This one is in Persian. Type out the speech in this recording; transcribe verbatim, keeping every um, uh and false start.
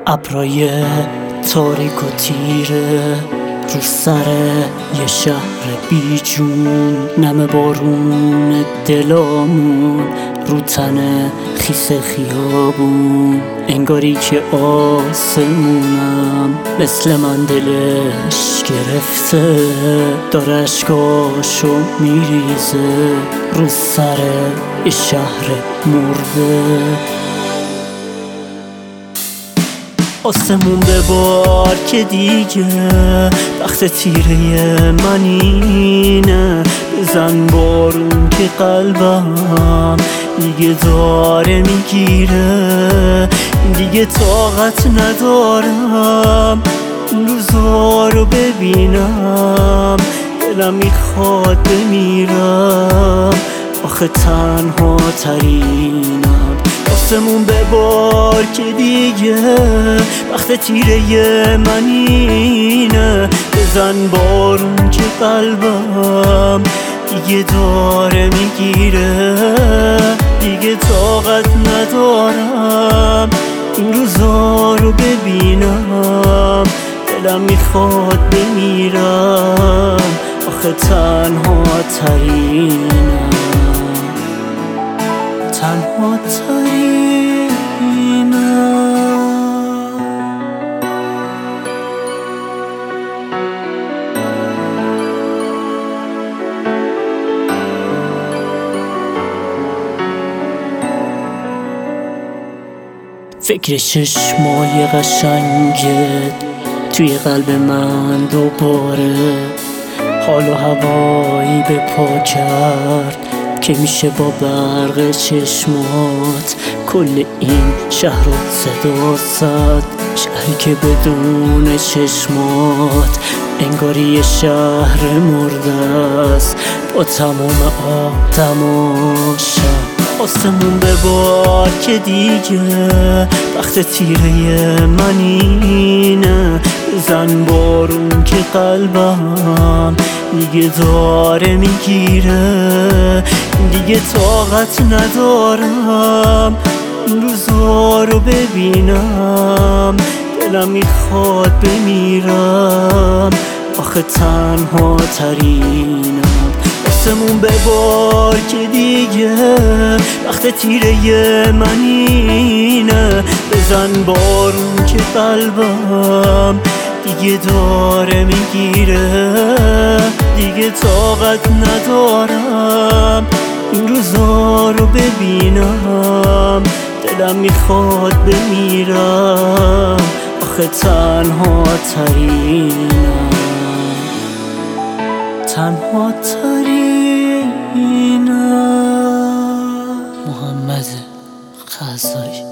ابرای تاریک و تیره رو سر یه شهر بی جون، نم بارون دلامون رو تن خیس خیابون. انگاری که آسمونم مثل من دلش گرفته، داره اشکاشو میریزه رو سر یه شهر مرده. آسمون ببار که دیگه وقت تیره من اینه، بزن بارون که قلبم دیگه داره میگیره. دیگه طاقت ندارم این روزا رو ببینم، دلم میخواد بمیرم آخه تنها ترینم. آسمون ببار که دیگه وقت تیره من اینه، بزن بارون که قلبم دیگه داره میگیره. دیگه طاقت ندارم این روزا رو ببینم، دلم میخواد بمیرم آخه تنها ترینم، تنها ترینم. فکر چشمای قشنگت توی قلب من دوباره حال و هوایی به پا کرد که میشه با برق چشمات کل این شهر رو صدا زد. شهری که بدون چشمات انگاری یه شهر مرده است با تمام آدماشم. آسمون ببار که دیگه وقت تیره من اینه، بزن بارون که قلبم دیگه داره میگیره. دیگه طاقت ندارم این روزا رو ببینم، دلم میخواد بمیرم آخه تنها ترینم. آسمون ببار که دیگه وقت تیره من اینه، بزن بارون که قلبم دیگه داره میگیره. دیگه طاقت ندارم این روزا رو ببینم، دلم میخواد بمیرم آخه تنها ترینم، تنها ترینم. محمد خزایی.